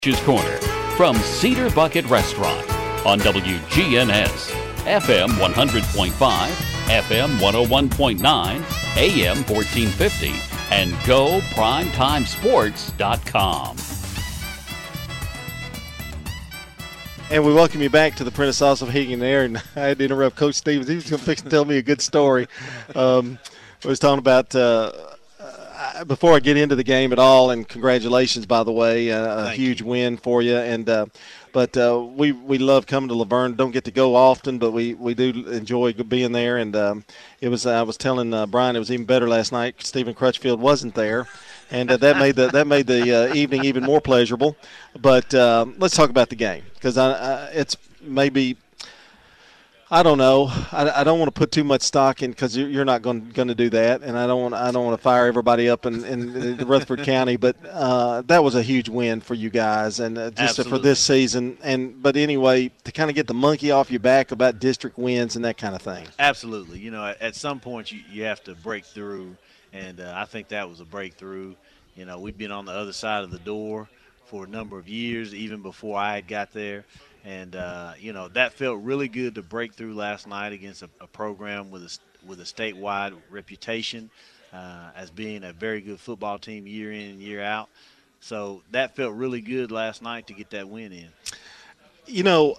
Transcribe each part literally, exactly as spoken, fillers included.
Coach's Corner from Cedar Bucket Restaurant on W G N S, F M one hundred point five, F M one oh one point nine, A M fourteen fifty, and go primetime sports dot com. And we welcome you back to the Prentice Sauce of Heating and Air. And I had to interrupt Coach Stevens. He was going to fix and tell me a good story. Um, I was talking about uh, uh, before I get into the game at all, and congratulations, by the way, uh, a Thank huge you. win for you. And uh, but uh, we we love coming to Laverne. Don't get to go often, but we, we do enjoy being there. And um, it was I was telling uh, Brian it was even better last night. Stephen Crutchfield wasn't there. And uh, that made the that made the uh, evening even more pleasurable. But um, let's talk about the game, because I, I, it's maybe I don't know. I, I don't want to put too much stock in, because you're, you're not going going to do that, and I don't want I don't want to fire everybody up in, in Rutherford County. But uh, that was a huge win for you guys, and uh, just for this season. And but anyway, to kind of get the monkey off your back about district wins and that kind of thing. Absolutely. You know, at some point you, you have to break through. And uh, I think that was a breakthrough. You know, we've been on the other side of the door for a number of years, even before I had got there. And, uh, you know, that felt really good to break through last night against a, a program with a, with a statewide reputation uh, as being a very good football team year in and year out. So that felt really good last night to get that win in. You know,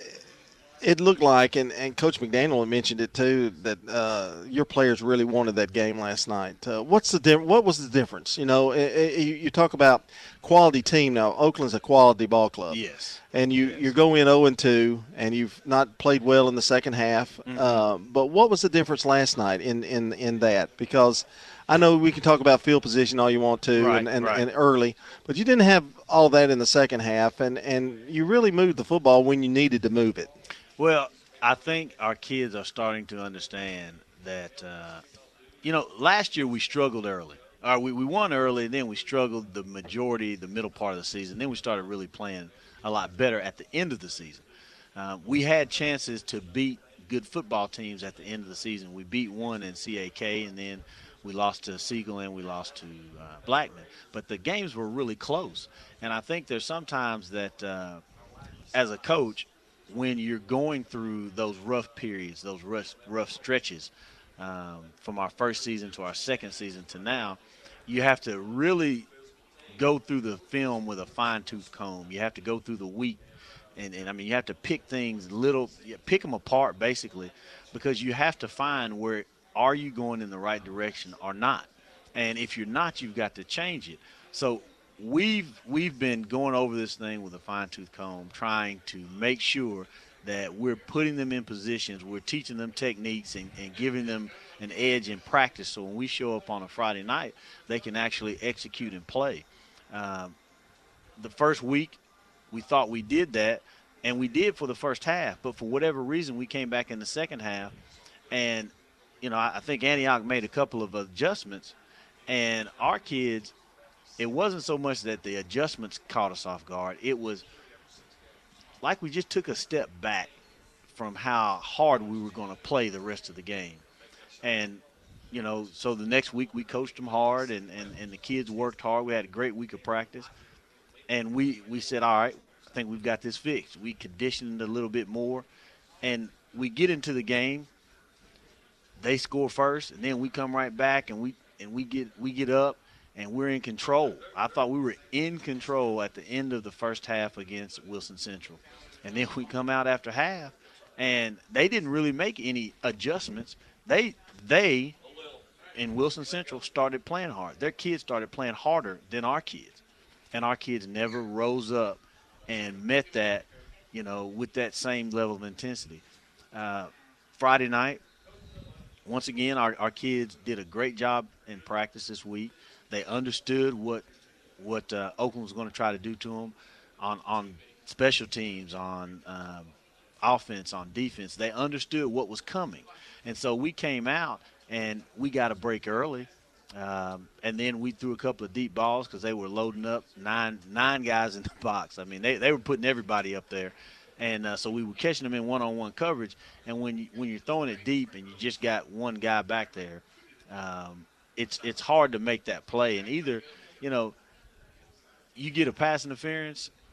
it looked like, and, and Coach McDaniel mentioned it too, that uh, your players really wanted that game last night. Uh, what's the di- What was the difference? You know, it, it, you, you talk about quality team now. Oakland's a quality ball club. Yes. And you, yes. you go in oh and two, and you've not played well in the second half. Mm-hmm. Uh, but what was the difference last night in, in, in that? Because I know we can talk about field position all you want to, right, and, and, right. and early, but you didn't have all that in the second half, and, and you really moved the football when you needed to move it. Well, I think our kids are starting to understand that, uh, you know, last year we struggled early. Or we, we won early, and then we struggled the majority, the middle part of the season. Then we started really playing a lot better at the end of the season. Uh, we had chances to beat good football teams at the end of the season. We beat one in C A K, and then we lost to Siegel and we lost to uh, Blackman. But the games were really close. And I think there's sometimes that uh, as a coach, when you're going through those rough periods, those rough, rough stretches um, from our first season to our second season to now, you have to really go through the film with a fine-tooth comb. You have to go through the week, and, and I mean, you have to pick things little, pick them apart basically, because you have to find where are you going in the right direction or not. And if you're not, you've got to change it. So We've we've been going over this thing with a fine-tooth comb, trying to make sure that we're putting them in positions, we're teaching them techniques and, and giving them an edge in practice, so when we show up on a Friday night, they can actually execute and play. Um, the first week, we thought we did that, and we did for the first half, but for whatever reason, we came back in the second half, and, you know, I, I think Antioch made a couple of adjustments, and our kids – it wasn't so much that the adjustments caught us off guard. It was like we just took a step back from how hard we were going to play the rest of the game. And, you know, so the next week we coached them hard, and, and, and the kids worked hard. We had a great week of practice. And we, we said, all right, I think we've got this fixed. We conditioned a little bit more. And we get into the game. They score first, and then we come right back, and we and we get we get up. And we're in control. I thought we were in control at the end of the first half against Wilson Central. And then we come out after half, and they didn't really make any adjustments. They, they in Wilson Central, started playing hard. Their kids started playing harder than our kids. And our kids never rose up and met that, you know, with that same level of intensity. Uh, Friday night, once again, our, our kids did a great job in practice this week. They understood what what uh, Oakland was going to try to do to them on, on special teams, on um, offense, on defense. They understood what was coming. And so we came out, and we got a break early. Um, and then we threw a couple of deep balls because they were loading up nine nine guys in the box. I mean, they, they were putting everybody up there. And uh, so we were catching them in one-on-one coverage. And when, you, when you're throwing it deep and you just got one guy back there, um, it's it's hard to make that play. And either, you know, you get a pass interference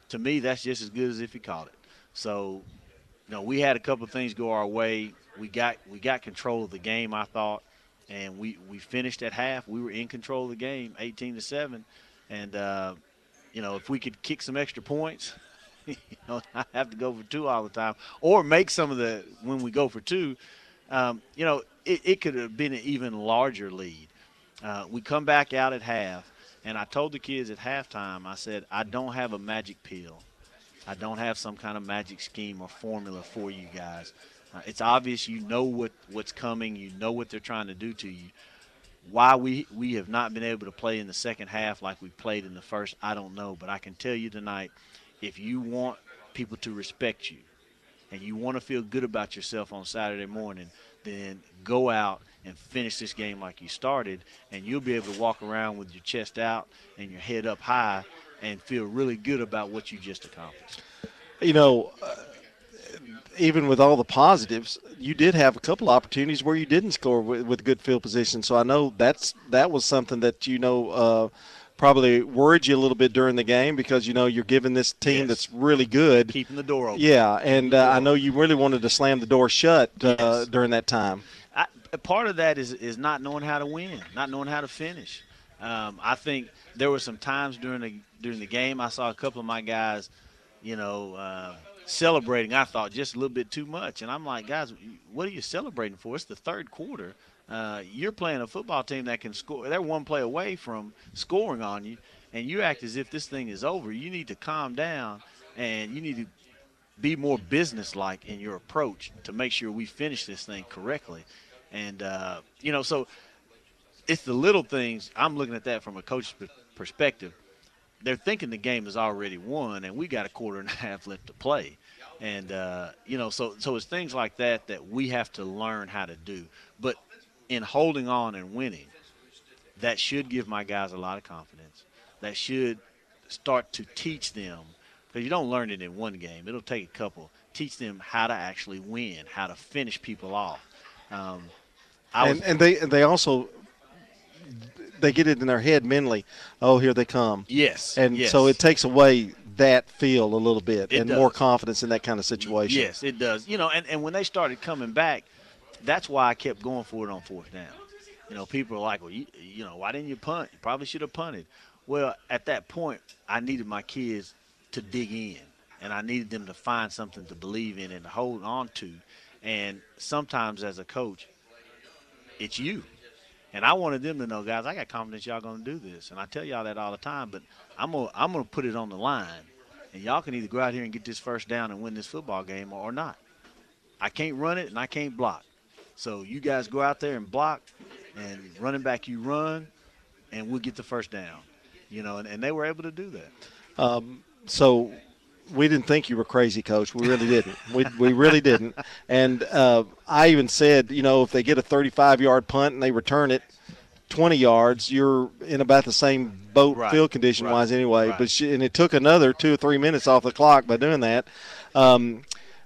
to me, that's just as good as if he caught it. So, you know, we had a couple of things go our way. We got we got control of the game, I thought, and we, we finished at half. We were in control of the game, eighteen to seven, and uh, you know, if we could kick some extra points, you know, not have to go for two all the time, or make some of the when we go for two, um, you know, it, it could have been an even larger lead. Uh, we come back out at half, and I told the kids at halftime, I said, I don't have a magic pill. I don't have some kind of magic scheme or formula for you guys. Uh, it's obvious you know what, what's coming. You know what they're trying to do to you. Why we, we have not been able to play in the second half like we played in the first, I don't know. But I can tell you tonight, if you want people to respect you and you want to feel good about yourself on Saturday morning, then go out and finish this game like you started, and you'll be able to walk around with your chest out and your head up high and feel really good about what you just accomplished. You know, uh, even with all the positives, you did have a couple opportunities where you didn't score with, with good field position. So I know that's that was something that, you know, uh, probably worried you a little bit during the game because, you know, you're giving this team yes. that's really good. Keeping the door open. Yeah, and uh, I know you really wanted to slam the door shut uh, yes. during that time. I, part of that is, is not knowing how to win, not knowing how to finish. Um, I think there were some times during the during the game I saw a couple of my guys, you know, uh, celebrating, I thought, just a little bit too much. And I'm like, guys, what are you celebrating for? It's the third quarter. Uh, you're playing a football team that can score. They're one play away from scoring on you, and you act as if this thing is over. You need to calm down, and you need to be more businesslike in your approach to make sure we finish this thing correctly. And, uh, you know, so it's the little things. I'm looking at that from a coach's perspective. They're thinking the game is already won, and we got a quarter and a half left to play. And, uh, you know, so, so it's things like that that we have to learn how to do. But in holding on and winning, that should give my guys a lot of confidence. That should start to teach them, because you don't learn it in one game. It'll take a couple. Teach them how to actually win, how to finish people off. Um, I and, was, and they they also they get it in their head mentally. Oh, here they come. Yes. And yes. so it takes away that feel a little bit it and does. more confidence in that kind of situation. Yes, it does. You know, and, and when they started coming back, that's why I kept going for it on fourth down. You know, people are like, well, you, you know, why didn't you punt? You probably should have punted. Well, at that point, I needed my kids to dig in, and I needed them to find something to believe in and to hold on to. And sometimes as a coach, it's you. And I wanted them to know, guys, I got confidence y'all going to do this. And I tell y'all that all the time, but I'm going I'm going to put it on the line. And y'all can either go out here and get this first down and win this football game or not. I can't run it and I can't block. So you guys go out there and block, and running back you run, and we'll get the first down. You know, and, and they were able to do that. Um, so we didn't think you were crazy, Coach. We really didn't. We we really didn't. And uh, I even said, you know, if they get a thirty-five-yard punt and they return it twenty yards, you're in about the same boat right. field condition-wise right. anyway. Right. But she, and it took another two or three minutes off the clock by doing that. Um,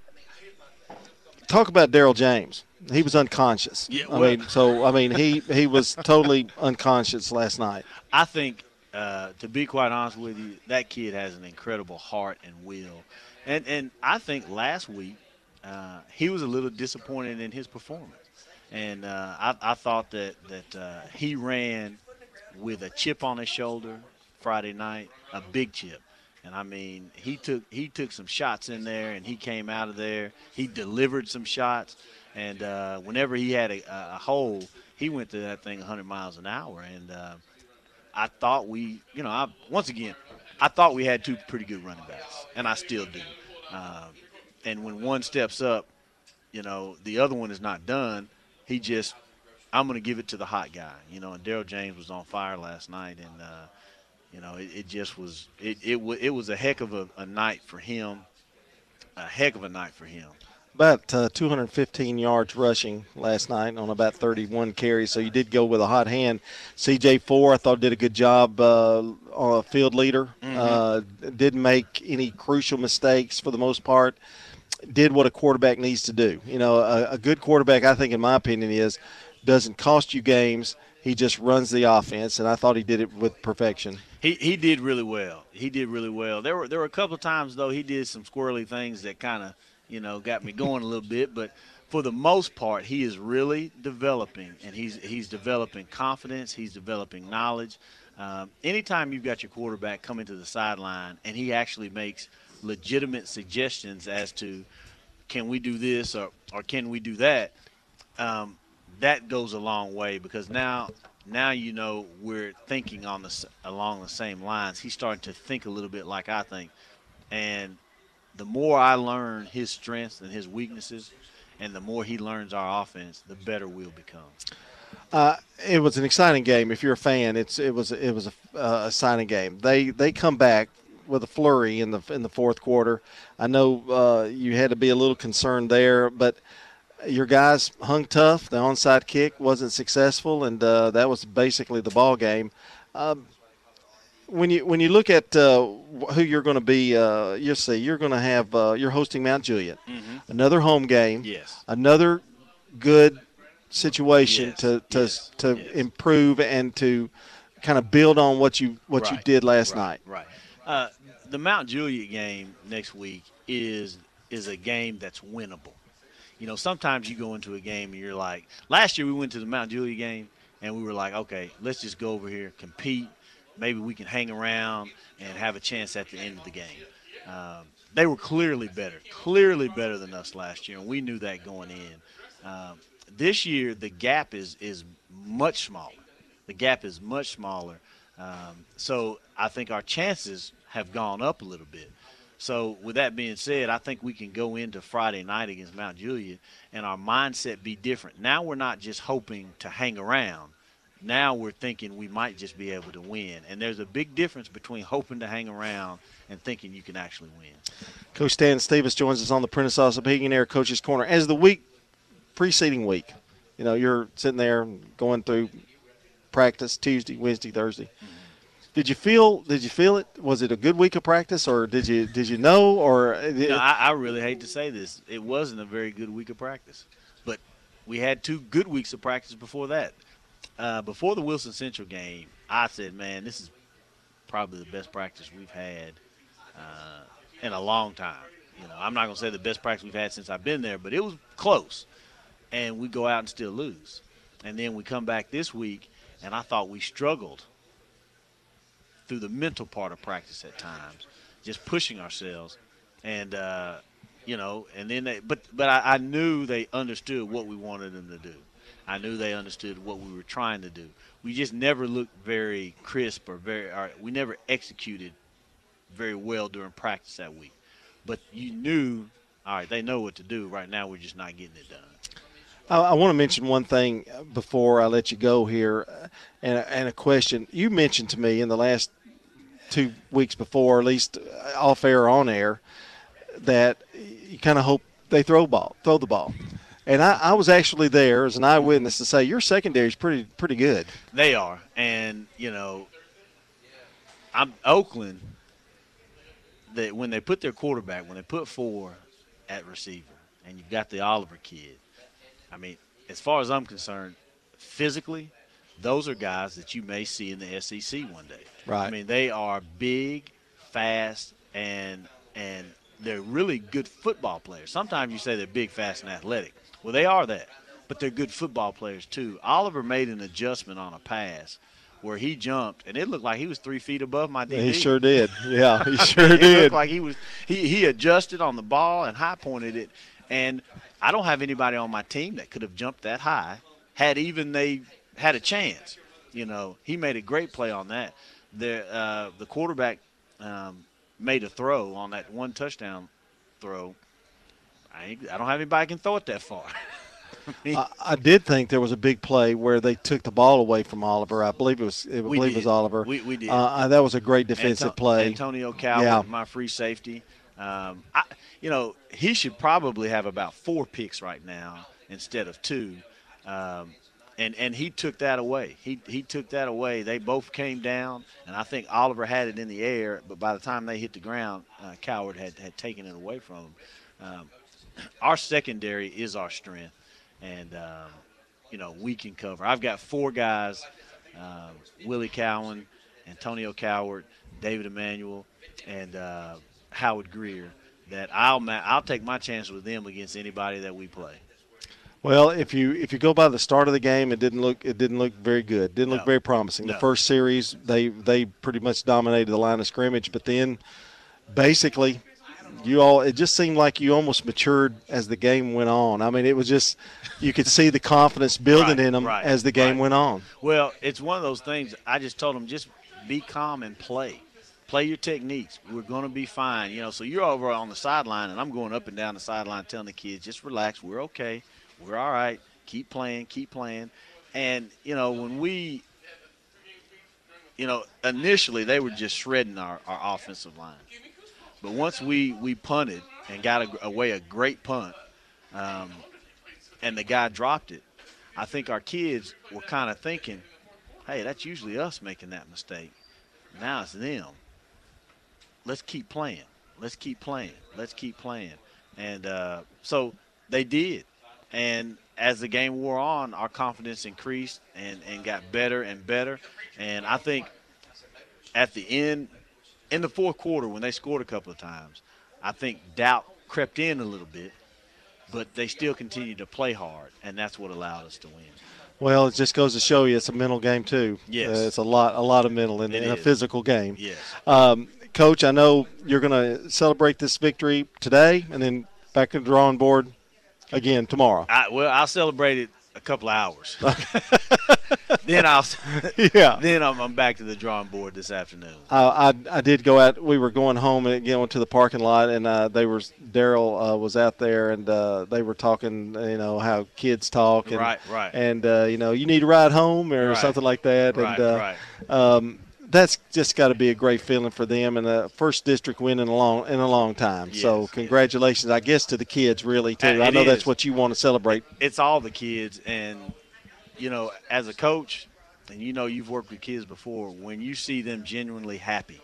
talk about Daryl James. He was unconscious. Yeah, I well, mean, so I mean, he he was totally unconscious last night. I think, uh, to be quite honest with you, that kid has an incredible heart and will, and and I think last week uh, he was a little disappointed in his performance, and uh, I, I thought that that uh, he ran with a chip on his shoulder Friday night, a big chip. And I mean, he took he took some shots in there, and he came out of there. He delivered some shots. And uh, whenever he had a, a hole, he went to that thing one hundred miles an hour. And uh, I thought we, you know, I, once again, I thought we had two pretty good running backs, and I still do. Uh, and when one steps up, you know, the other one is not done. He just, I'm going to give it to the hot guy, you know. And Daryl James was on fire last night, and uh, you know, it, it just was, it it, w- it was a heck of a, a night for him, a heck of a night for him. About uh, two hundred fifteen yards rushing last night on about thirty-one carries, so you did go with a hot hand. C J four, I thought, did a good job uh, on a field leader. Mm-hmm. Uh, didn't make any crucial mistakes for the most part. Did what a quarterback needs to do. You know, a, a good quarterback, I think, in my opinion, is doesn't cost you games. He just runs the offense, and I thought he did it with perfection. He he did really well. He did really well. There were there were a couple of times though he did some squirrely things that kind of you know got me going a little bit. But for the most part, he is really developing, and he's he's developing confidence. He's developing knowledge. Um, anytime you've got your quarterback coming to the sideline and he actually makes legitimate suggestions as to can we do this or or can we do that, um, that goes a long way because now. Now you know we're thinking on the along the same lines. He's starting to think a little bit like I think, and the more I learn his strengths and his weaknesses, and the more he learns our offense, the better we'll become. Uh, it was an exciting game. If you're a fan, it's it was it was a, uh, exciting game. They they come back with a flurry in the in the fourth quarter. I know uh, you had to be a little concerned there, but. Your guys hung tough. The onside kick wasn't successful, and uh, that was basically the ball game. Um, when you when you look at uh, who you're going to be, uh, you see you're going to have uh, you're hosting Mount Juliet, mm-hmm. another home game, yes, another good situation yes. to to yes. to yes. improve and to kind of build on what you what right. you did last right. night. Right. Uh, the Mount Juliet game next week is is a game that's winnable. You know, sometimes you go into a game and you're like, last year we went to the Mount Juliet game and we were like, okay, let's just go over here, compete. Maybe we can hang around and have a chance at the end of the game. Um, they were clearly better, clearly better than us last year, and we knew that going in. Um, this year, the gap is is much smaller. The gap is much smaller. Um, so I think our chances have gone up a little bit. So with that being said, I think we can go into Friday night against Mount Juliet and our mindset be different. Now we're not just hoping to hang around. Now we're thinking we might just be able to win. And there's a big difference between hoping to hang around and thinking you can actually win. Coach Stan Stevens joins us on the Prentice Ossabagan Air Coach's Corner. As the week, preceding week, you know, you're sitting there going through practice Tuesday, Wednesday, Thursday. Mm-hmm. Did you feel? Did you feel it? Was it a good week of practice, or did you did you know? Or no, I, I really hate to say this, it wasn't a very good week of practice, but we had two good weeks of practice before that. Uh, before the Wilson Central game, I said, "Man, this is probably the best practice we've had uh, in a long time." You know, I'm not gonna say the best practice we've had since I've been there, but it was close, and we go out and still lose, and then we come back this week, and I thought we struggled through the mental part of practice at times, just pushing ourselves. And, uh, you know, and then they – but but I, I knew they understood what we wanted them to do. I knew they understood what we were trying to do. We just never looked very crisp or very or – we never executed very well during practice that week. But you knew, all right, they know what to do. Right now we're just not getting it done. I, I want to mention one thing before I let you go here, uh, and, and a question. You mentioned to me in the last two weeks before, at least off air or on air, that you kind of hope they throw ball, throw the ball. And I, I was actually there as an eyewitness to say your secondary is pretty pretty good. They are, and you know, I'm Oakland. That when they put their quarterback, when they put four at receiver, and you've got the Oliver kid. I mean, as far as I'm concerned, physically, those are guys that you may see in the S E C one day. Right. I mean, they are big, fast, and and they're really good football players. Sometimes you say they're big, fast, and athletic. Well, they are that, but they're good football players too. Oliver made an adjustment on a pass where he jumped, and it looked like he was three feet above my D B. He sure did. Yeah, he sure I mean, did. It looked like he was he, he adjusted on the ball and high pointed it. And I don't have anybody on my team that could have jumped that high had even they had a chance. You know, he made a great play on that. The uh, the quarterback um, made a throw on that one touchdown throw. I, ain't, I don't have anybody can throw it that far. I, mean, I, I did think there was a big play where they took the ball away from Oliver. I believe it was. I believe did. it was Oliver. We, we did. Uh, that was a great defensive Anto- play. Antonio Calvin, yeah. my free safety. Um, I, you know, he should probably have about four picks right now instead of two. Um, and and he took that away. He he took that away. They both came down, and I think Oliver had it in the air, but by the time they hit the ground, uh, Coward had, had taken it away from him. Um, our secondary is our strength, and, um, you know, we can cover. I've got four guys, uh, Willie Cowan Antonio Coward, David Emmanuel, and uh, Howard Greer, that I'll ma- I'll take my chance with them against anybody that we play. Well, if you if you go by the start of the game, it didn't look it didn't look very good. Didn't No. look very promising. No. The first series, they they pretty much dominated the line of scrimmage, but then basically you all it just seemed like you almost matured as the game went on. I mean, it was just you could see the confidence building Right, in them right, as the game right. went on. Well, it's one of those things. I just told them, just be calm and play. Play your techniques. We're going to be fine. You know, so you're over on the sideline, and I'm going up and down the sideline telling the kids, just relax. We're okay. We're all right. Keep playing. Keep playing. And, you know, when we, you know, initially they were just shredding our, our offensive line. But once we, we punted and got a, away a great punt, um, and the guy dropped it, I think our kids were kind of thinking, hey, that's usually us making that mistake. Now it's them. Let's keep playing. Let's keep playing. Let's keep playing. And uh, so they did. And as the game wore on, our confidence increased and, and got better and better. And I think at the end, in the fourth quarter, when they scored a couple of times, I think doubt crept in a little bit, but they still continued to play hard, and that's what allowed us to win. Well, it just goes to show you it's a mental game too. Yes. Uh, it's a lot a lot of mental in, It in a is. physical game. Yes. Um, Coach, I know you're going to celebrate this victory today and then back to the drawing board again tomorrow. I, well, I'll celebrate it a couple of hours. then I'll Yeah. then I'm, I'm back to the drawing board this afternoon. I, I I did go out. We were going home and again went to the parking lot, and uh, they were Daryl uh, was out there, and uh, they were talking. You know how kids talk, and, Right, right. and uh, you know you need to ride home or Right. something like that, Right, and uh, right. Um, that's just got to be a great feeling for them, and the first district win in a long in a long time. So Yes, congratulations, I guess, to the kids really too. Uh, I it know that's is. what you want to celebrate. It's all the kids, and you know, as a coach, and you know you've worked with kids before, when you see them genuinely happy,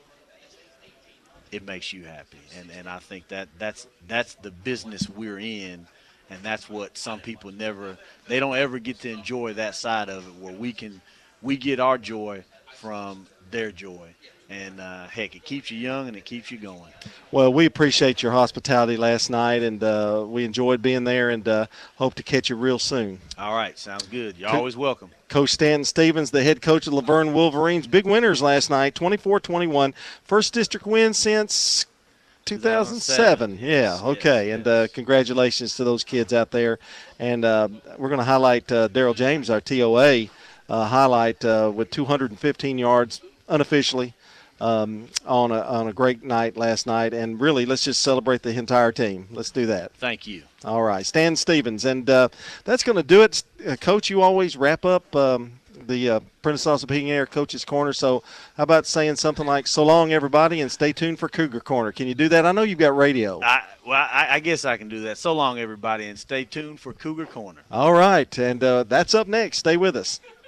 it makes you happy. And and I think that that's that's the business we're in, and that's what some people never they don't ever get to enjoy that side of it, where we can we get our joy from their joy. And uh, heck, it keeps you young and it keeps you going. Well, we appreciate your hospitality last night, and uh, we enjoyed being there, and uh, hope to catch you real soon. All right, sounds good. You're Co- always welcome. Coach Stanton Stevens, the head coach of Laverne Wolverines, big winners last night, twenty-four twenty-one. First district win since two thousand seven. Yeah, Yes, okay. yes, and uh, congratulations to those kids out there. And uh, we're going to highlight uh, Daryl James, our T O A, uh, highlight uh, with two hundred fifteen yards unofficially. Um, on a on a great night last night, and really, let's just celebrate the entire team. Let's do that. Thank you. All right, Stan Stevens, and uh, that's going to do it. Uh, Coach, you always wrap up um, the uh, Prentice Salsa Heating Air Coach's Corner. So, how about saying something like "So long, everybody," and stay tuned for Cougar Corner? Can you do that? I know you've got radio. I, well, I, I guess I can do that. So long, everybody, and stay tuned for Cougar Corner. All right, and uh, that's up next. Stay with us.